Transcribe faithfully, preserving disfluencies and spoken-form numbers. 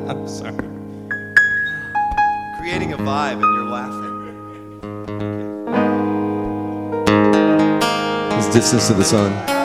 I'm sorry. Creating a vibe and you're laughing. It's Distance to the Sun.